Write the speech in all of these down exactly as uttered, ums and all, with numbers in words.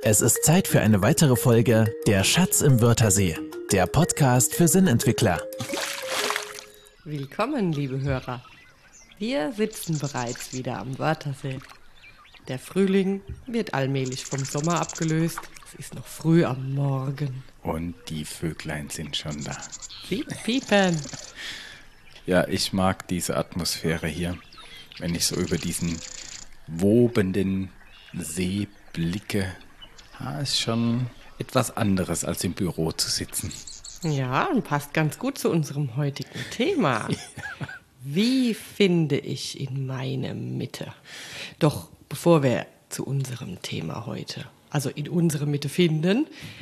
Es ist Zeit für eine weitere Folge Der Schatz im Wörthersee, der Podcast für Sinnentwickler. Willkommen, liebe Hörer. Wir sitzen bereits wieder am Wörthersee. Der Frühling wird allmählich vom Sommer abgelöst. Es ist noch früh am Morgen. Und die Vöglein sind schon da. Sie piepen. Ja, ich mag diese Atmosphäre hier, wenn ich so über diesen wobenden See blicke. Ja, ist schon etwas anderes, als im Büro zu sitzen. Ja, und passt ganz gut zu unserem heutigen Thema. Ja. Wie finde ich in meine Mitte? Doch bevor wir zu unserem Thema heute, also in unsere Mitte finden,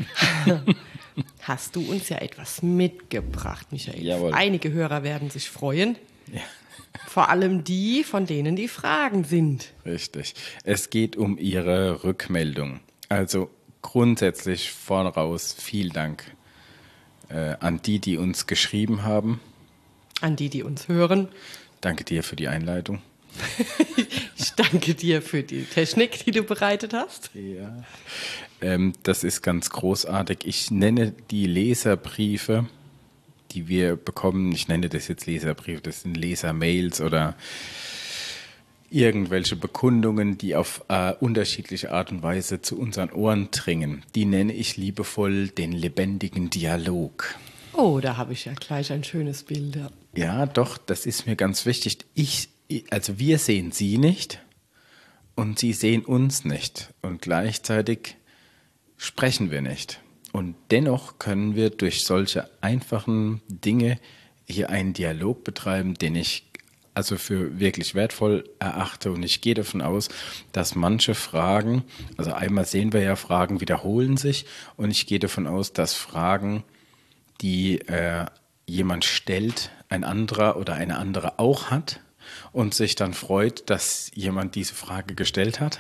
hast du uns ja etwas mitgebracht, Michael. Jawohl. Einige Hörer werden sich freuen. Ja. Vor allem die, von denen die Fragen sind. Richtig. Es geht um Ihre Rückmeldung. Also grundsätzlich voraus vielen Dank äh, an die, die uns geschrieben haben. An die, die uns hören. Danke dir für die Einleitung. Ich danke dir für die Technik, die du bereitet hast. Ja. Ähm, das ist ganz großartig. Ich nenne die Leserbriefe, die wir bekommen, ich nenne das jetzt Leserbriefe, das sind Lesermails oder irgendwelche Bekundungen, die auf äh, unterschiedliche Art und Weise zu unseren Ohren dringen. Die nenne ich liebevoll den lebendigen Dialog. Oh, da habe ich ja gleich ein schönes Bild. Ja, ja doch, das ist mir ganz wichtig. Ich, also wir sehen Sie nicht und Sie sehen uns nicht und gleichzeitig sprechen wir nicht. Und dennoch können wir durch solche einfachen Dinge hier einen Dialog betreiben, den ich also für wirklich wertvoll erachte. Und ich gehe davon aus, dass manche Fragen, also einmal sehen wir ja, Fragen wiederholen sich. Und ich gehe davon aus, dass Fragen, die äh, jemand stellt, ein anderer oder eine andere auch hat und sich dann freut, dass jemand diese Frage gestellt hat.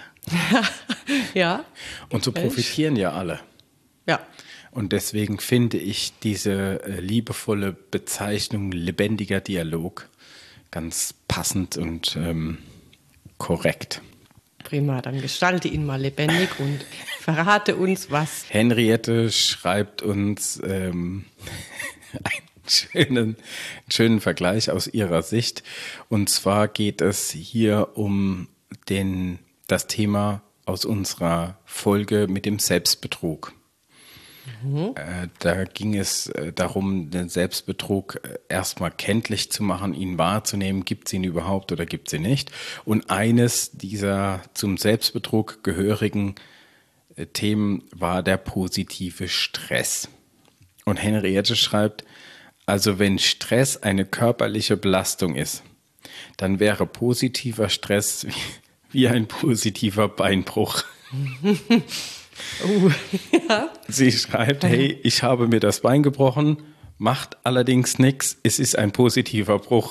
Ja. Und so profitieren ja alle. Ja. Und deswegen finde ich diese äh, liebevolle Bezeichnung lebendiger Dialog ganz passend und ähm, korrekt. Prima, dann gestalte ihn mal lebendig und verrate uns, was... Henriette schreibt uns ähm, einen, schönen, einen schönen Vergleich aus ihrer Sicht. Und zwar geht es hier um den, das Thema aus unserer Folge mit dem Selbstbetrug. Mhm. Äh, da ging es äh, darum, den Selbstbetrug äh, erstmal kenntlich zu machen, ihn wahrzunehmen, gibt es ihn überhaupt oder gibt es ihn nicht. Und eines dieser zum Selbstbetrug gehörigen äh, Themen war der positive Stress. Und Henriette schreibt, also wenn Stress eine körperliche Belastung ist, dann wäre positiver Stress wie, wie ein positiver Beinbruch. Oh, ja. Sie schreibt, hey, ich habe mir das Bein gebrochen, macht allerdings nichts, es ist ein positiver Bruch.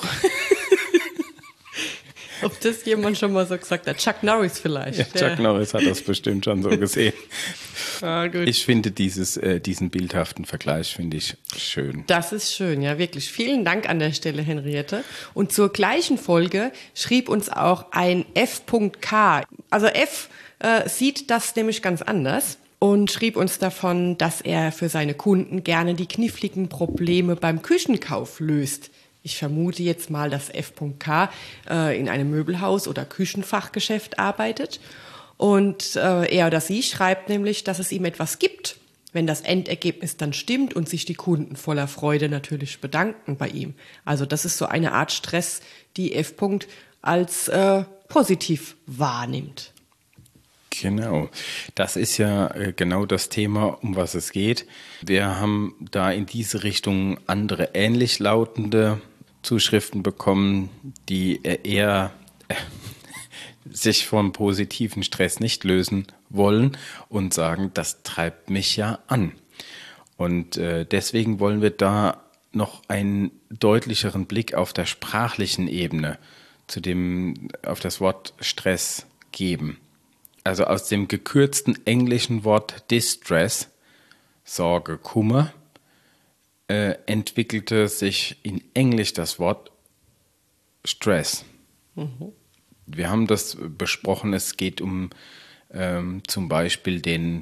Ob das jemand schon mal so gesagt hat? Chuck Norris vielleicht. Ja, Chuck ja. Norris hat das bestimmt schon so gesehen. Ah, gut. Ich finde dieses, äh, diesen bildhaften Vergleich finde ich schön. Das ist schön, ja, wirklich. Vielen Dank an der Stelle, Henriette. Und zur gleichen Folge schrieb uns auch ein F K. Also F äh, sieht das nämlich ganz anders und schrieb uns davon, dass er für seine Kunden gerne die kniffligen Probleme beim Küchenkauf löst. Ich vermute jetzt mal, dass F K äh, in einem Möbelhaus oder Küchenfachgeschäft arbeitet. Und äh, er oder sie schreibt nämlich, dass es ihm etwas gibt, wenn das Endergebnis dann stimmt und sich die Kunden voller Freude natürlich bedanken bei ihm. Also das ist so eine Art Stress, die F. als äh, positiv wahrnimmt. Genau, das ist ja äh, genau das Thema, um was es geht. Wir haben da in diese Richtung andere ähnlich lautende Zuschriften bekommen, die eher äh, sich vom positiven Stress nicht lösen wollen und sagen, das treibt mich ja an. Und äh, deswegen wollen wir da noch einen deutlicheren Blick auf der sprachlichen Ebene zu dem, auf das Wort Stress geben. Also aus dem gekürzten englischen Wort Distress, Sorge, Kummer, äh, entwickelte sich in Englisch das Wort Stress. Mhm. Wir haben das besprochen, es geht um ähm, zum Beispiel den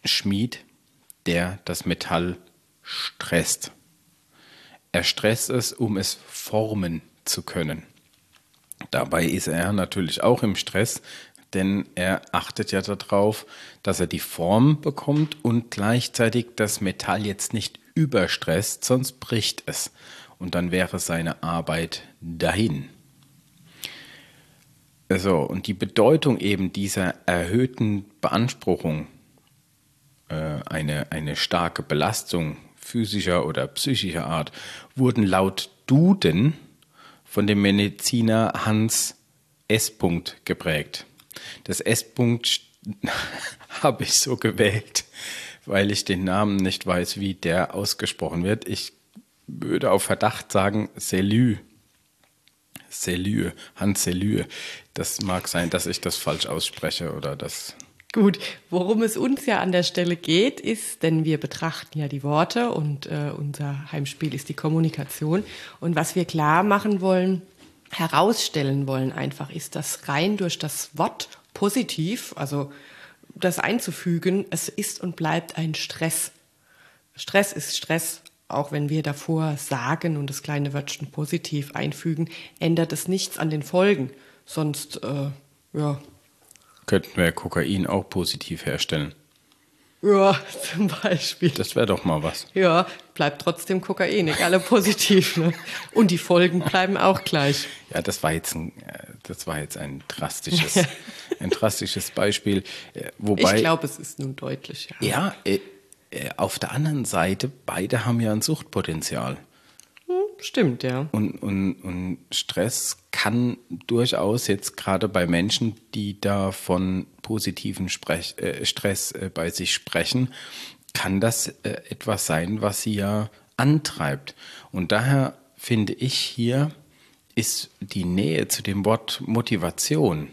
Schmied, der das Metall stresst. Er stresst es, um es formen zu können. Dabei ist er natürlich auch im Stress, denn er achtet ja darauf, dass er die Form bekommt und gleichzeitig das Metall jetzt nicht überstresst, sonst bricht es. Und dann wäre seine Arbeit dahin. So, und die Bedeutung eben dieser erhöhten Beanspruchung, äh, eine, eine starke Belastung physischer oder psychischer Art, wurden laut Duden von dem Mediziner Hans S. geprägt. Das S. habe ich so gewählt, weil ich den Namen nicht weiß, wie der ausgesprochen wird. Ich würde auf Verdacht sagen Selye. Selye, Hans Selye. Das mag sein, dass ich das falsch ausspreche oder das... Gut, worum es uns ja an der Stelle geht, ist, denn wir betrachten ja die Worte und äh, unser Heimspiel ist die Kommunikation. Und was wir klar machen wollen, herausstellen wollen einfach, ist, dass rein durch das Wort positiv, also das einzufügen, es ist und bleibt ein Stress. Stress ist Stress, auch wenn wir davor sagen und das kleine Wörtchen positiv einfügen, ändert es nichts an den Folgen. Sonst, äh, ja... Könnten wir Kokain auch positiv herstellen. Ja, zum Beispiel. Das wäre doch mal was. Ja, bleibt trotzdem Kokain, egal ob positiv. Ne? Und die Folgen bleiben auch gleich. Ja, das war jetzt ein, das war jetzt ein drastisches, ein drastisches Beispiel. Wobei, ich glaube, es ist nun deutlich. Ja, ja äh, auf der anderen Seite, beide haben ja ein Suchtpotenzial. Stimmt, ja. Und, und, und Stress kann durchaus jetzt gerade bei Menschen, die da von positiven Sprech, äh, Stress äh, bei sich sprechen, kann das äh, etwas sein, was sie ja antreibt. Und daher finde ich, hier ist die Nähe zu dem Wort Motivation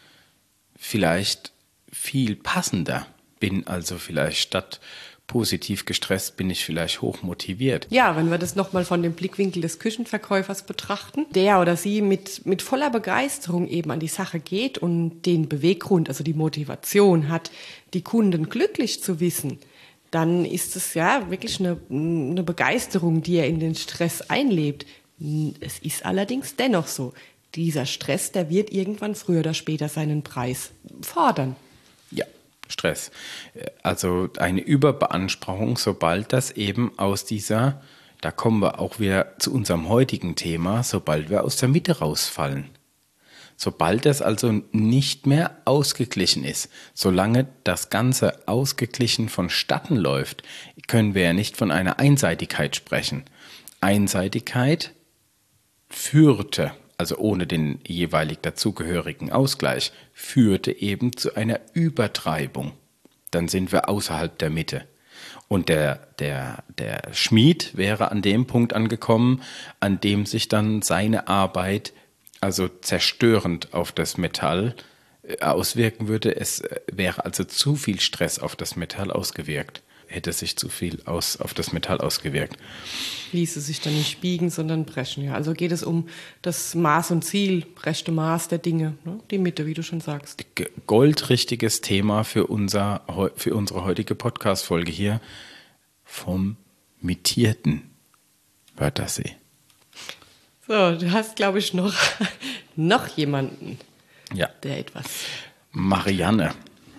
vielleicht viel passender. Bin also vielleicht statt positiv gestresst, bin ich vielleicht hoch motiviert. Ja, wenn wir das nochmal von dem Blickwinkel des Küchenverkäufers betrachten, der oder sie mit, mit voller Begeisterung eben an die Sache geht und den Beweggrund, also die Motivation hat, die Kunden glücklich zu wissen, dann ist es ja wirklich eine, eine Begeisterung, die er in den Stress einlebt. Es ist allerdings dennoch so, dieser Stress, der wird irgendwann früher oder später seinen Preis fordern. Ja. Stress. Also eine Überbeanspruchung, sobald das eben aus dieser, da kommen wir auch wieder zu unserem heutigen Thema, sobald wir aus der Mitte rausfallen. Sobald das also nicht mehr ausgeglichen ist, solange das Ganze ausgeglichen vonstatten läuft, können wir ja nicht von einer Einseitigkeit sprechen. Einseitigkeit führte, also ohne den jeweilig dazugehörigen Ausgleich, führte eben zu einer Übertreibung. Dann sind wir außerhalb der Mitte. Und der, der, der Schmied wäre an dem Punkt angekommen, an dem sich dann seine Arbeit also zerstörend auf das Metall auswirken würde. Es wäre also zu viel Stress auf das Metall ausgewirkt. Hätte sich zu viel aus, auf das Metall ausgewirkt. Ließe sich dann nicht biegen, sondern brechen. Ja. Also geht es um das Maß und Ziel, rechte Maß der Dinge, ne? Die Mitte, wie du schon sagst. Goldrichtiges Thema für, unser, für unsere heutige Podcast-Folge hier vom mittierten Wörthersee. So, du hast, glaube ich, noch, noch jemanden, ja. der etwas... Marianne.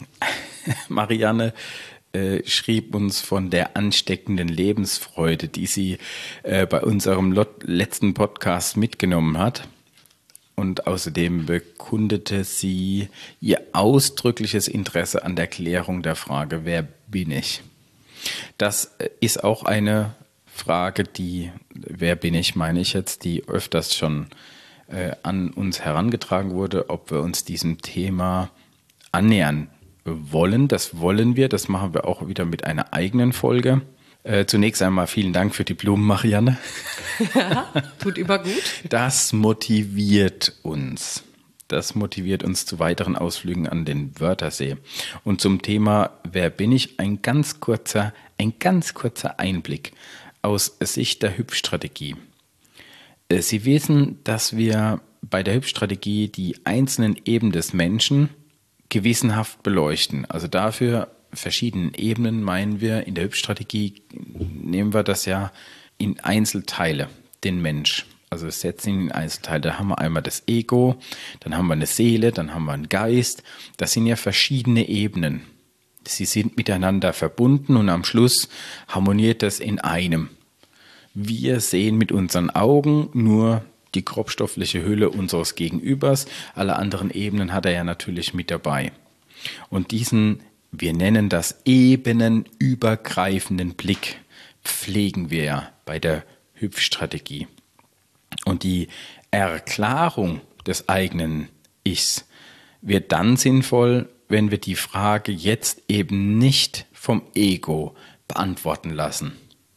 Marianne Äh, schrieb uns von der ansteckenden Lebensfreude, die sie äh, bei unserem Lot- letzten Podcast mitgenommen hat. Und außerdem bekundete sie ihr ausdrückliches Interesse an der Klärung der Frage, wer bin ich? Das ist auch eine Frage, die, wer bin ich, meine ich jetzt, die öfters schon äh, an uns herangetragen wurde, ob wir uns diesem Thema annähern wollen. Das wollen wir, das machen wir auch wieder mit einer eigenen Folge. Äh, zunächst einmal vielen Dank für die Blumen, Marianne. Ja, tut immer gut. Das motiviert uns. Das motiviert uns zu weiteren Ausflügen an den Wörthersee. Und zum Thema Wer bin ich? Ein ganz kurzer, ein ganz kurzer Einblick aus Sicht der Hüpfstrategie. Sie wissen, dass wir bei der Hüpfstrategie die einzelnen Ebenen des Menschen gewissenhaft beleuchten. Also dafür verschiedenen Ebenen meinen wir, in der Hüpf-Strategie nehmen wir das ja in Einzelteile, den Mensch. Also wir setzen ihn in Einzelteile. Da haben wir einmal das Ego, dann haben wir eine Seele, dann haben wir einen Geist. Das sind ja verschiedene Ebenen. Sie sind miteinander verbunden und am Schluss harmoniert das in einem. Wir sehen mit unseren Augen nur die grobstoffliche Hülle unseres Gegenübers. Alle anderen Ebenen hat er ja natürlich mit dabei. Und diesen, wir nennen das ebenenübergreifenden Blick, pflegen wir ja bei der Hüpf-Strategie. Und die Erklärung des eigenen Ichs wird dann sinnvoll, wenn wir die Frage jetzt eben nicht vom Ego beantworten lassen.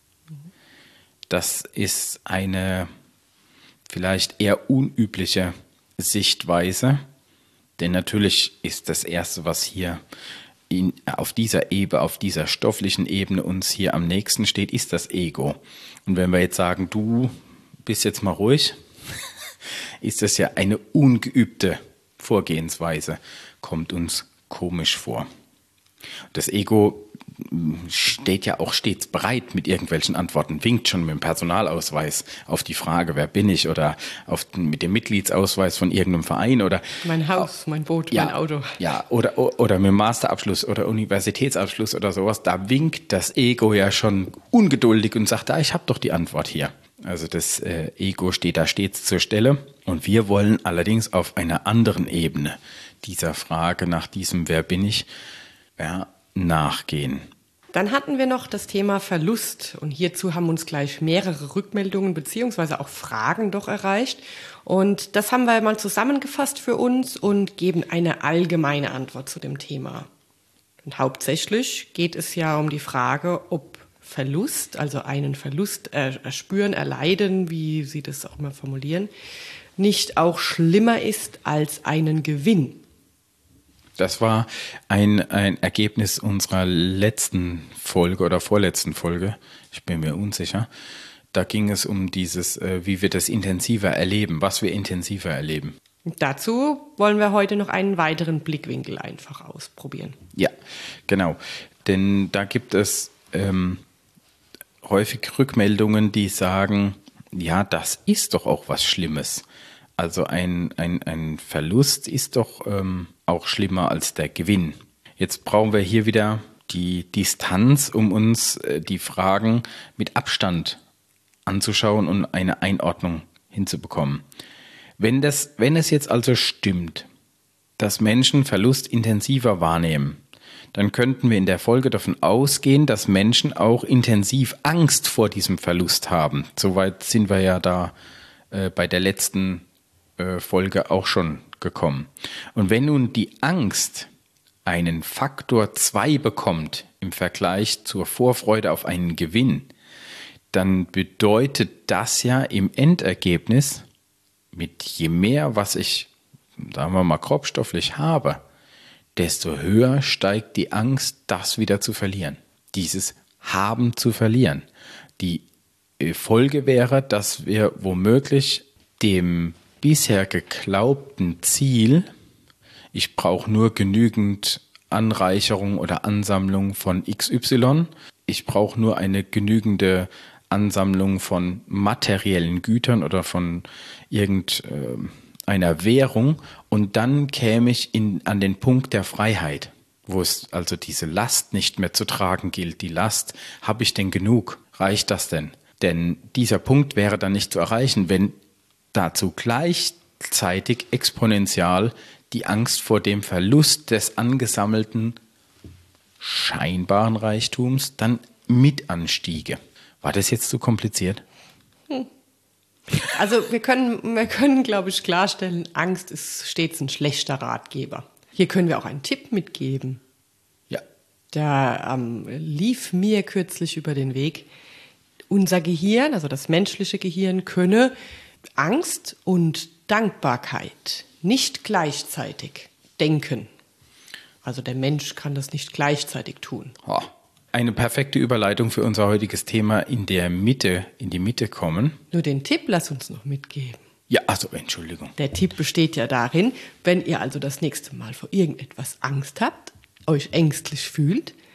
Das ist eine vielleicht eher unübliche Sichtweise, denn natürlich ist das Erste, was hier in, auf dieser Ebene, auf dieser stofflichen Ebene uns hier am nächsten steht, ist das Ego. Und wenn wir jetzt sagen, du bist jetzt mal ruhig, ist das ja eine ungeübte Vorgehensweise, kommt uns komisch vor. Das Ego steht ja auch stets bereit mit irgendwelchen Antworten, winkt schon mit dem Personalausweis auf die Frage, wer bin ich, oder auf, mit dem Mitgliedsausweis von irgendeinem Verein oder mein Haus, mein Boot, ja, mein Auto. Ja, oder, oder mit dem Masterabschluss oder Universitätsabschluss oder sowas, da winkt das Ego ja schon ungeduldig und sagt, da, ich habe doch die Antwort hier. Also das äh, Ego steht da stets zur Stelle und wir wollen allerdings auf einer anderen Ebene dieser Frage nach diesem Wer bin ich ja, nachgehen. Dann hatten wir noch das Thema Verlust und hierzu haben uns gleich mehrere Rückmeldungen beziehungsweise auch Fragen doch erreicht und das haben wir mal zusammengefasst für uns und geben eine allgemeine Antwort zu dem Thema. Und hauptsächlich geht es ja um die Frage, ob Verlust, also einen Verlust erspüren, erleiden, wie Sie das auch immer formulieren, nicht auch schlimmer ist als einen Gewinn. Das war ein, ein Ergebnis unserer letzten Folge oder vorletzten Folge. Ich bin mir unsicher. Da ging es um dieses, wie wir das intensiver erleben, was wir intensiver erleben. Und dazu wollen wir heute noch einen weiteren Blickwinkel einfach ausprobieren. Ja, genau. Denn da gibt es ähm, häufig Rückmeldungen, die sagen, ja, das ist doch auch was Schlimmes. Also ein, ein, ein Verlust ist doch ähm, auch schlimmer als der Gewinn. Jetzt brauchen wir hier wieder die Distanz, um uns äh, die Fragen mit Abstand anzuschauen und eine Einordnung hinzubekommen. Wenn das, wenn es jetzt also stimmt, dass Menschen Verlust intensiver wahrnehmen, dann könnten wir in der Folge davon ausgehen, dass Menschen auch intensiv Angst vor diesem Verlust haben. Soweit sind wir ja da äh, bei der letzten äh, Folge auch schon gekommen. Und wenn nun die Angst einen Faktor zwei bekommt im Vergleich zur Vorfreude auf einen Gewinn, dann bedeutet das ja im Endergebnis, mit je mehr, was ich, sagen wir mal, grobstofflich habe, desto höher steigt die Angst, das wieder zu verlieren. Dieses Haben zu verlieren. Die Folge wäre, dass wir womöglich dem bisher geglaubten Ziel, ich brauche nur genügend Anreicherung oder Ansammlung von X Y, ich brauche nur eine genügende Ansammlung von materiellen Gütern oder von irgendeiner Währung und dann käme ich in, an den Punkt der Freiheit, wo es also diese Last nicht mehr zu tragen gilt. Die Last, habe ich denn genug? Reicht das denn? Denn dieser Punkt wäre dann nicht zu erreichen, wenn dazu gleichzeitig exponentiell die Angst vor dem Verlust des angesammelten scheinbaren Reichtums dann mit anstiege. War das jetzt zu kompliziert? Hm. Also wir können, wir können, glaube ich, klarstellen, Angst ist stets ein schlechter Ratgeber. Hier können wir auch einen Tipp mitgeben. Ja. Da ähm, lief mir kürzlich über den Weg, unser Gehirn, also das menschliche Gehirn, könne Angst und Dankbarkeit nicht gleichzeitig denken. Also der Mensch kann das nicht gleichzeitig tun. Oh. Eine perfekte Überleitung für unser heutiges Thema in der Mitte, in die Mitte kommen. Nur den Tipp lass uns noch mitgeben. Ja, also Entschuldigung. Der Tipp besteht ja darin, wenn ihr also das nächste Mal vor irgendetwas Angst habt, euch ängstlich fühlt,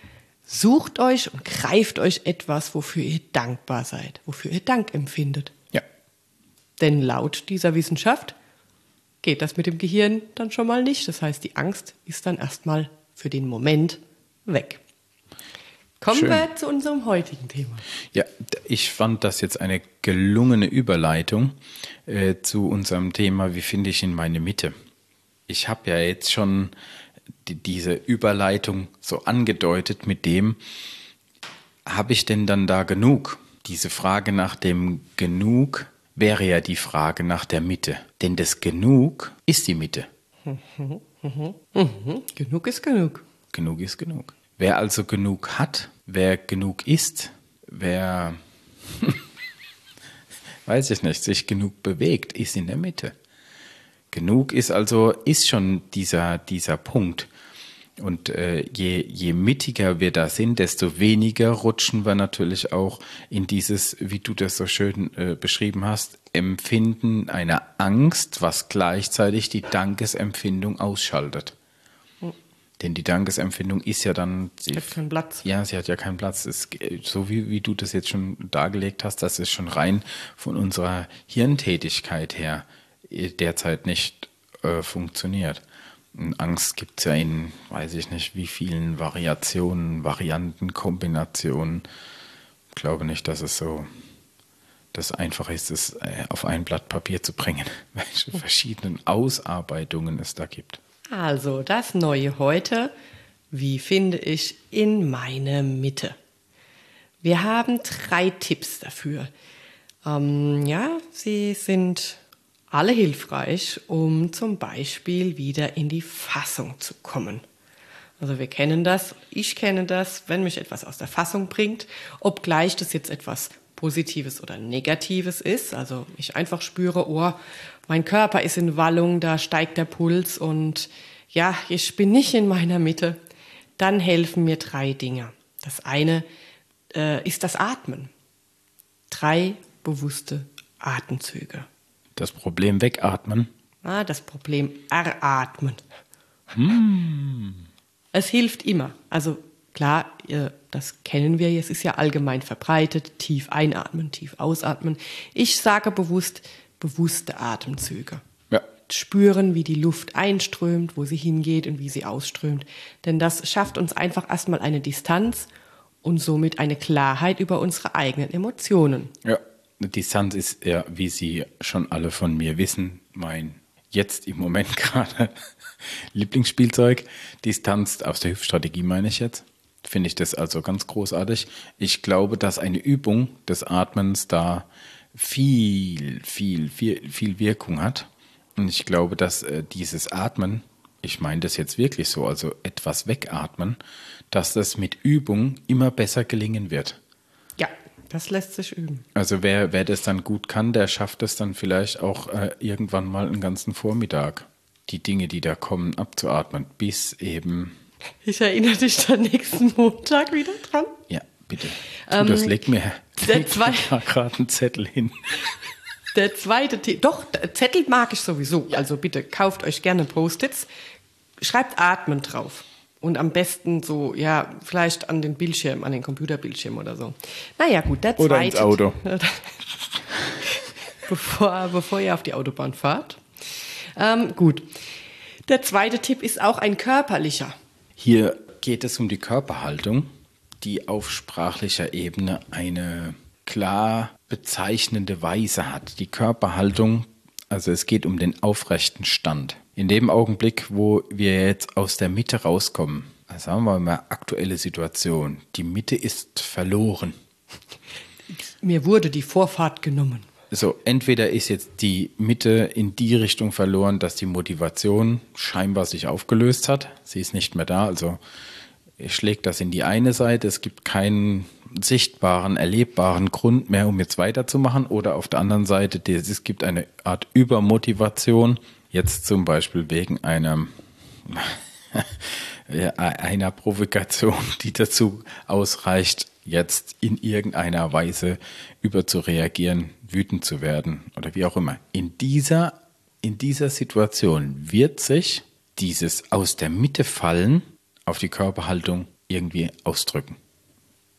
Sucht euch und greift euch etwas, wofür ihr dankbar seid, wofür ihr Dank empfindet. Ja. Denn laut dieser Wissenschaft geht das mit dem Gehirn dann schon mal nicht. Das heißt, die Angst ist dann erstmal für den Moment weg. Kommen Schön. wir zu unserem heutigen Thema. Ja, ich fand das jetzt eine gelungene Überleitung äh, zu unserem Thema, wie finde ich in meine Mitte? Ich habe ja jetzt schon die, diese Überleitung so angedeutet mit dem, habe ich denn dann da genug? Diese Frage nach dem Genug wäre ja die Frage nach der Mitte. Denn das Genug ist die Mitte. Mhm, mhm, mhm. Genug ist genug. Genug ist genug. Wer also genug hat, wer genug ist, wer, weiß ich nicht, sich genug bewegt, ist in der Mitte. Genug ist also, ist schon dieser, dieser Punkt. Und äh, je, je mittiger wir da sind, desto weniger rutschen wir natürlich auch in dieses, wie du das so schön äh, beschrieben hast, Empfinden einer Angst, was gleichzeitig die Dankesempfindung ausschaltet. Denn die Dankesempfindung ist ja dann... Sie hat keinen Platz. Ja, sie hat ja keinen Platz. Es, so wie, wie du das jetzt schon dargelegt hast, das ist schon rein von unserer Hirntätigkeit her derzeit nicht äh, funktioniert. Und Angst gibt es ja in, weiß ich nicht, wie vielen Variationen, Varianten, Kombinationen. Ich glaube nicht, dass es so das einfach ist, es äh, auf ein Blatt Papier zu bringen, welche verschiedenen Ausarbeitungen es da gibt. Also, das Neue heute, wie finde ich in meine Mitte? Wir haben drei Tipps dafür. Ähm, ja, sie sind alle hilfreich, um zum Beispiel wieder in die Fassung zu kommen. Also wir kennen das, ich kenne das, wenn mich etwas aus der Fassung bringt, obgleich das jetzt etwas Positives oder Negatives ist. Also ich einfach spüre, oh, mein Körper ist in Wallung, da steigt der Puls und ja, ich bin nicht in meiner Mitte. Dann helfen mir drei Dinge. Das eine äh, ist das Atmen. Drei bewusste Atemzüge. Das Problem wegatmen. Ah, das Problem eratmen. Hm. Es hilft immer. Also klar, das kennen wir, es ist ja allgemein verbreitet. Tief einatmen, tief ausatmen. Ich sage bewusst, bewusste Atemzüge. Ja. Spüren, wie die Luft einströmt, wo sie hingeht und wie sie ausströmt. Denn das schafft uns einfach erstmal eine Distanz und somit eine Klarheit über unsere eigenen Emotionen. Ja. Distanz ist ja, wie Sie schon alle von mir wissen, mein jetzt im Moment gerade Lieblingsspielzeug. Distanz aus der Hüftstrategie meine ich jetzt. Finde ich das also ganz großartig. Ich glaube, dass eine Übung des Atmens da viel, viel, viel, viel Wirkung hat. Und ich glaube, dass äh, dieses Atmen, ich meine das jetzt wirklich so, also etwas wegatmen, dass das mit Übung immer besser gelingen wird. Ja. Das lässt sich üben. Also wer, wer das dann gut kann, der schafft es dann vielleicht auch äh, irgendwann mal einen ganzen Vormittag, die Dinge, die da kommen, abzuatmen, bis eben... Ich erinnere dich dann nächsten Montag wieder dran. Ja, bitte. Tu Ähm, das, leg mir, der leg zwei- mir gerade einen Zettel hin. Der zweite Tipp, doch, Zettel mag ich sowieso. Also bitte kauft euch gerne Post-its, schreibt Atmen drauf. Und am besten so, ja, vielleicht an den Bildschirm, an den Computerbildschirm oder so. Naja, gut, der zweite... Oder ins Auto. bevor, bevor ihr auf die Autobahn fahrt. Ähm, gut. Der zweite Tipp ist auch ein körperlicher. Hier geht es um die Körperhaltung, die auf sprachlicher Ebene eine klar bezeichnende Weise hat. Die Körperhaltung, also es geht um den aufrechten Stand. In dem Augenblick, wo wir jetzt aus der Mitte rauskommen, sagen wir mal aktuelle Situation, die Mitte ist verloren. Mir wurde die Vorfahrt genommen. So, entweder ist jetzt die Mitte in die Richtung verloren, dass die Motivation scheinbar sich aufgelöst hat. Sie ist nicht mehr da, also schlägt das in die eine Seite. Es gibt keinen sichtbaren, erlebbaren Grund mehr, um jetzt weiterzumachen. Oder auf der anderen Seite, es gibt eine Art Übermotivation. Jetzt zum Beispiel wegen einer, einer Provokation, die dazu ausreicht, jetzt in irgendeiner Weise überzureagieren, wütend zu werden oder wie auch immer. In dieser, in dieser Situation wird sich dieses aus der Mitte fallen auf die Körperhaltung irgendwie ausdrücken.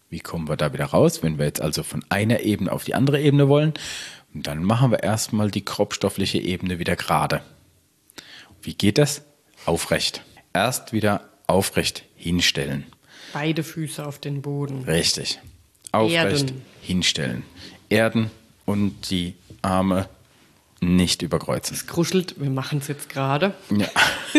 Wie kommen wir da wieder raus, wenn wir jetzt also von einer Ebene auf die andere Ebene wollen? Und dann machen wir erstmal die grobstoffliche Ebene wieder gerade. Wie geht das? Aufrecht. Erst wieder aufrecht hinstellen. Beide Füße auf den Boden. Richtig. Aufrecht Erden. hinstellen. Erden und die Arme nicht überkreuzen. Es kruschelt, wir machen es jetzt gerade. Ja.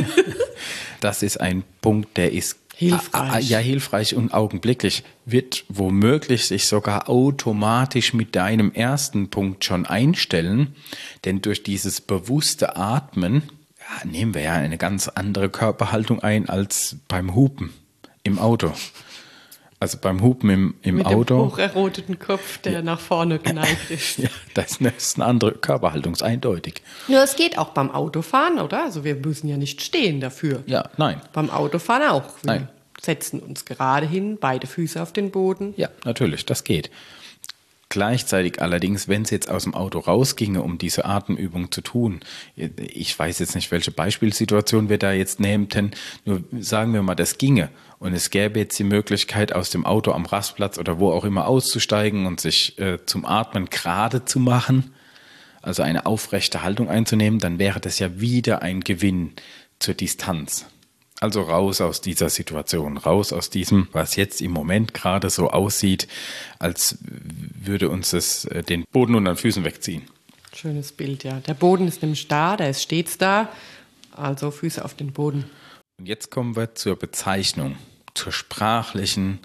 Das ist ein Punkt, der ist Hilfreich. Ja, hilfreich und augenblicklich. Wird womöglich sich sogar automatisch mit deinem ersten Punkt schon einstellen. Denn durch dieses bewusste Atmen ja, nehmen wir ja eine ganz andere Körperhaltung ein als beim Hupen im Auto. Also beim Hupen im, im Mit Auto. dem hocherroteten Kopf, der ja. nach vorne geneigt ist. Ja, das ist eine andere Körperhaltung, ist eindeutig. Nur es geht auch beim Autofahren, oder? Also wir müssen ja nicht stehen dafür. Ja, nein. Beim Autofahren auch. Wir Nein. setzen uns gerade hin, beide Füße auf den Boden. Ja, natürlich, das geht. Gleichzeitig allerdings, wenn es jetzt aus dem Auto rausginge, um diese Atemübung zu tun, ich weiß jetzt nicht, welche Beispielsituation wir da jetzt nähmten, nur sagen wir mal, das ginge und es gäbe jetzt die Möglichkeit, aus dem Auto am Rastplatz oder wo auch immer auszusteigen und sich äh, zum Atmen gerade zu machen, also eine aufrechte Haltung einzunehmen, dann wäre das ja wieder ein Gewinn zur Distanz. Also raus aus dieser Situation, raus aus diesem, was jetzt im Moment gerade so aussieht, als würde uns das den Boden unter den Füßen wegziehen. Schönes Bild, ja. Der Boden ist nämlich da, der ist stets da, also Füße auf den Boden. Und jetzt kommen wir zur Bezeichnung, zur sprachlichen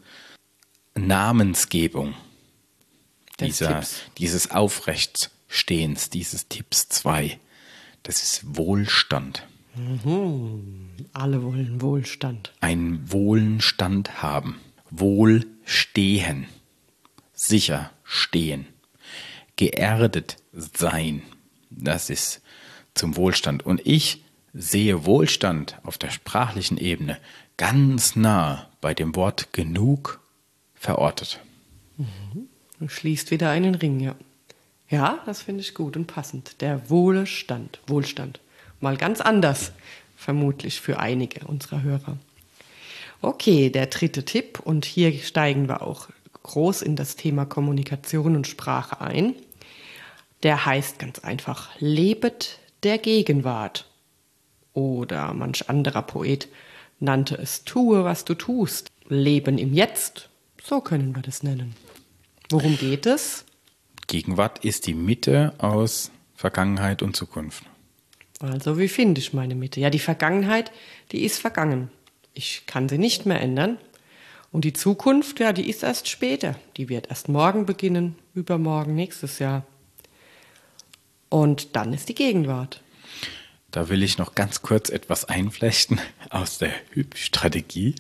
Namensgebung dieser, dieses Aufrechtstehens, dieses Tipps zwei. Das ist Wohlstand. Mhm. Alle wollen Wohlstand. Ein Wohlstand haben, wohlstehen, sicher stehen, geerdet sein, das ist zum Wohlstand. Und ich sehe Wohlstand auf der sprachlichen Ebene ganz nah bei dem Wort genug verortet. Mhm. Du schließt wieder einen Ring, ja. Ja, das finde ich gut und passend. Der Wohlstand, Wohlstand. Mal ganz anders, vermutlich für einige unserer Hörer. Okay, der dritte Tipp, und hier steigen wir auch groß in das Thema Kommunikation und Sprache ein. Der heißt ganz einfach, lebet der Gegenwart. Oder manch anderer Poet nannte es, tue, was du tust. Leben im Jetzt, so können wir das nennen. Worum geht es? Gegenwart ist die Mitte aus Vergangenheit und Zukunft. Also wie finde ich meine Mitte? Ja, die Vergangenheit, die ist vergangen. Ich kann sie nicht mehr ändern. Und die Zukunft, ja, die ist erst später. Die wird erst morgen beginnen, übermorgen, nächstes Jahr. Und dann ist die Gegenwart. Da will ich noch ganz kurz etwas einflechten aus der Hyp-Strategie.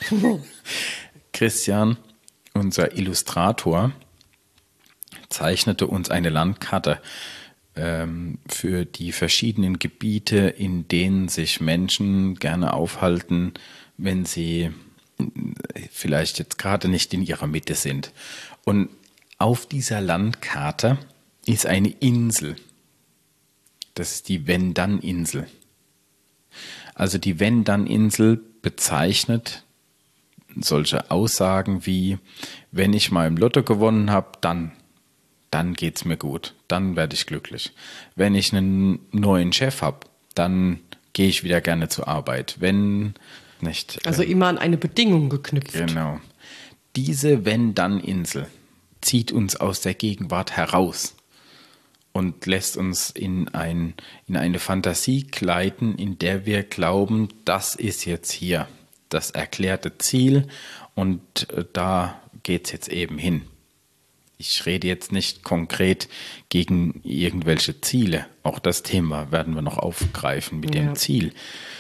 Christian, unser Illustrator, zeichnete uns eine Landkarte ähm, für die verschiedenen Gebiete, in denen sich Menschen gerne aufhalten, wenn sie vielleicht jetzt gerade nicht in ihrer Mitte sind. Und auf dieser Landkarte ist eine Insel. Das ist die Wenn-Dann-Insel. Also die Wenn-Dann-Insel bezeichnet solche Aussagen wie, wenn ich mal im Lotto gewonnen habe, dann, dann geht es mir gut, dann werde ich glücklich. Wenn ich einen neuen Chef habe, dann gehe ich wieder gerne zur Arbeit. Wenn nicht. Also äh, immer an eine Bedingung geknüpft. Genau. Diese Wenn-Dann-Insel zieht uns aus der Gegenwart heraus und lässt uns in, ein, in eine Fantasie gleiten, in der wir glauben, das ist jetzt hier das erklärte Ziel und da geht es jetzt eben hin. Ich rede jetzt nicht konkret gegen irgendwelche Ziele. Auch das Thema werden wir noch aufgreifen mit Ja. dem Ziel.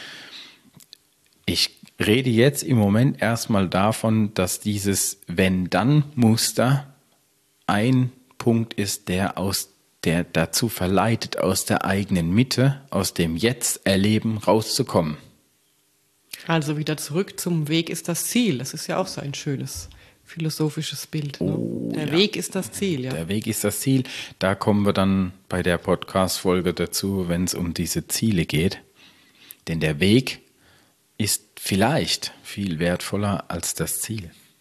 Ich rede jetzt im Moment erstmal davon, dass dieses Wenn-Dann-Muster ein Punkt ist, der aus der dazu verleitet, aus der eigenen Mitte, aus dem Jetzt-Erleben rauszukommen. Also wieder zurück zum Weg ist das Ziel. Das ist ja auch so ein schönes philosophisches Bild. Ne? Oh, der ja. Weg ist das Ziel, ja. Der Weg ist das Ziel. Da kommen wir dann bei der Podcast-Folge dazu, wenn es um diese Ziele geht. Denn der Weg ist vielleicht viel wertvoller als das Ziel.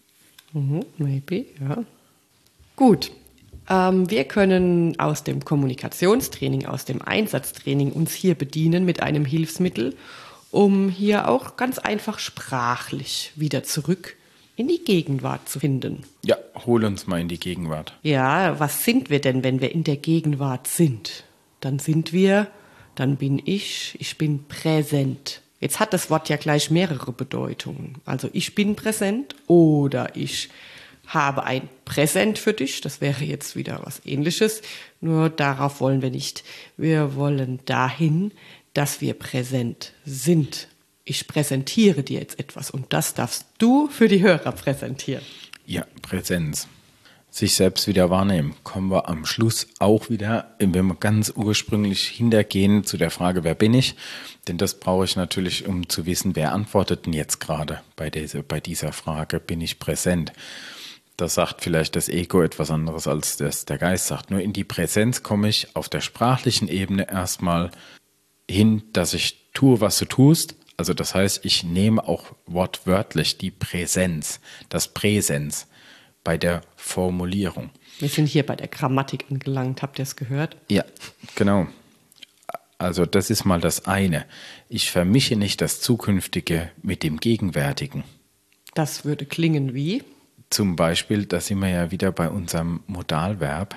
Mhm, maybe, ja. Gut. Ähm, wir können aus dem Kommunikationstraining, aus dem Einsatztraining uns hier bedienen mit einem Hilfsmittel, um hier auch ganz einfach sprachlich wieder zurück in die Gegenwart zu finden. Ja, hol uns mal in die Gegenwart. Ja, was sind wir denn, wenn wir in der Gegenwart sind? Dann sind wir, dann bin ich, ich bin präsent. Jetzt hat das Wort ja gleich mehrere Bedeutungen. Also ich bin präsent oder ich habe ein Präsent für dich. Das wäre jetzt wieder was Ähnliches. Nur darauf wollen wir nicht. Wir wollen dahin, dass wir präsent sind. Ich präsentiere dir jetzt etwas und das darfst du für die Hörer präsentieren. Ja, Präsenz. Sich selbst wieder wahrnehmen. Kommen wir am Schluss auch wieder, wenn wir ganz ursprünglich hintergehen zu der Frage, wer bin ich? Denn das brauche ich natürlich, um zu wissen, wer antwortet denn jetzt gerade bei dieser, bei dieser Frage, bin ich präsent? Das sagt vielleicht das Ego etwas anderes, als das der Geist sagt. Nur in die Präsenz komme ich auf der sprachlichen Ebene erstmal hin, dass ich tue, was du tust. Also das heißt, ich nehme auch wortwörtlich die Präsenz, das Präsens bei der Formulierung. Wir sind hier bei der Grammatik angelangt, habt ihr es gehört? Ja, genau. Also das ist mal das eine. Ich vermische nicht das Zukünftige mit dem Gegenwärtigen. Das würde klingen wie? Zum Beispiel, da sind wir ja wieder bei unserem Modalverb.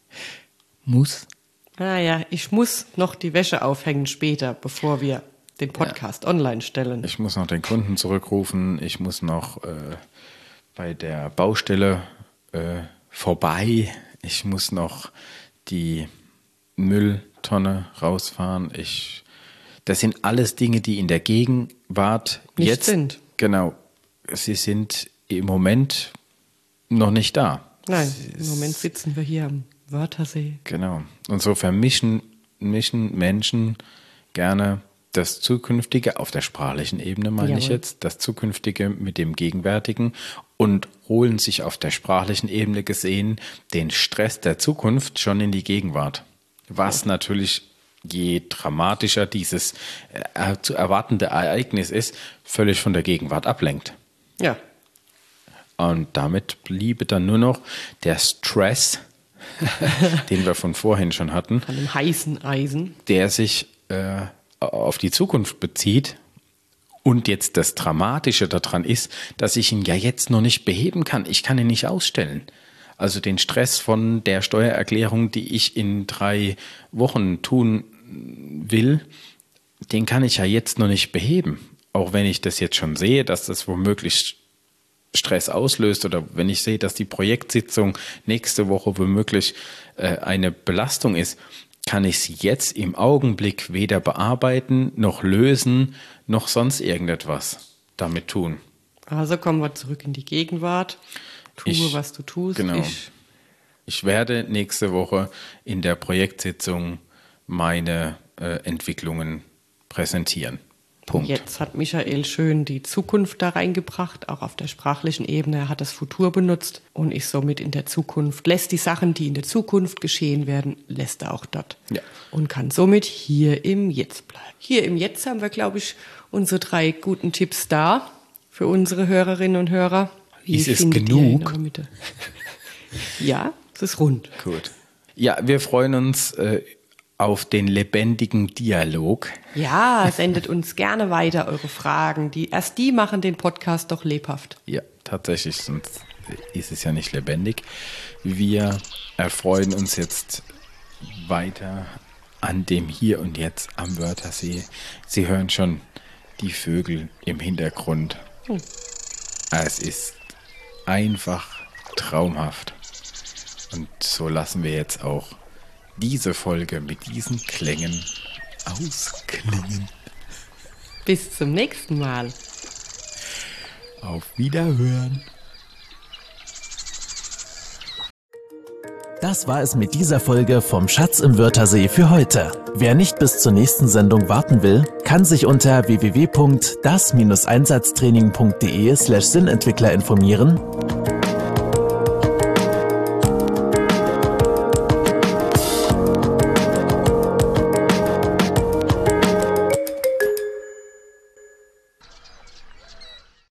Muss. Ah ja, ich muss noch die Wäsche aufhängen später, bevor wir den Podcast ja. online stellen. Ich muss noch den Kunden zurückrufen, ich muss noch äh, bei der Baustelle äh, vorbei, ich muss noch die Mülltonne rausfahren. Ich, das sind alles Dinge, die in der Gegenwart nicht jetzt sind. Genau, sie sind im Moment noch nicht da. Nein, im Moment sitzen wir hier am Wörthersee. Genau. Und so vermischen mischen Menschen gerne das Zukünftige auf der sprachlichen Ebene, meine Jawohl. ich jetzt, das Zukünftige mit dem Gegenwärtigen und holen sich auf der sprachlichen Ebene gesehen den Stress der Zukunft schon in die Gegenwart. Was ja. natürlich, je dramatischer dieses äh, zu erwartende Ereignis ist, völlig von der Gegenwart ablenkt. Ja. Und damit bliebe dann nur noch der Stress, den wir von vorhin schon hatten. Von dem heißen Eisen. Der sich äh, auf die Zukunft bezieht. Und jetzt das Dramatische daran ist, dass ich ihn ja jetzt noch nicht beheben kann. Ich kann ihn nicht ausstellen. Also den Stress von der Steuererklärung, die ich in drei Wochen tun will, den kann ich ja jetzt noch nicht beheben. Auch wenn ich das jetzt schon sehe, dass das womöglich Stress auslöst oder wenn ich sehe, dass die Projektsitzung nächste Woche womöglich äh, eine Belastung ist, kann ich sie jetzt im Augenblick weder bearbeiten, noch lösen, noch sonst irgendetwas damit tun. Also kommen wir zurück in die Gegenwart. Tue, ich, was du tust. Genau. Ich, ich werde nächste Woche in der Projektsitzung meine äh, Entwicklungen präsentieren. Punkt. Jetzt hat Michael schön die Zukunft da reingebracht, auch auf der sprachlichen Ebene. Er hat das Futur benutzt und ist somit in der Zukunft, lässt die Sachen, die in der Zukunft geschehen werden, lässt er auch dort. Ja. Und kann somit hier im Jetzt bleiben. Hier im Jetzt haben wir, glaube ich, unsere drei guten Tipps da für unsere Hörerinnen und Hörer. Wie ist es genug? Ja, es ist rund. Gut. Ja, wir freuen uns äh, auf den lebendigen Dialog. Ja, sendet uns gerne weiter eure Fragen. Die, erst die machen den Podcast doch lebhaft. Ja, tatsächlich, sonst ist es ja nicht lebendig. Wir erfreuen uns jetzt weiter an dem Hier und Jetzt am Wörthersee. Sie hören schon die Vögel im Hintergrund. Hm. Es ist einfach traumhaft. Und so lassen wir jetzt auch diese Folge mit diesen Klängen ausklingen. Bis zum nächsten Mal. Auf Wiederhören. Das war es mit dieser Folge vom Schatz im Wörthersee für heute. Wer nicht bis zur nächsten Sendung warten will, kann sich unter w w w punkt das Bindestrich einsatztraining punkt de slash Sinnentwickler informieren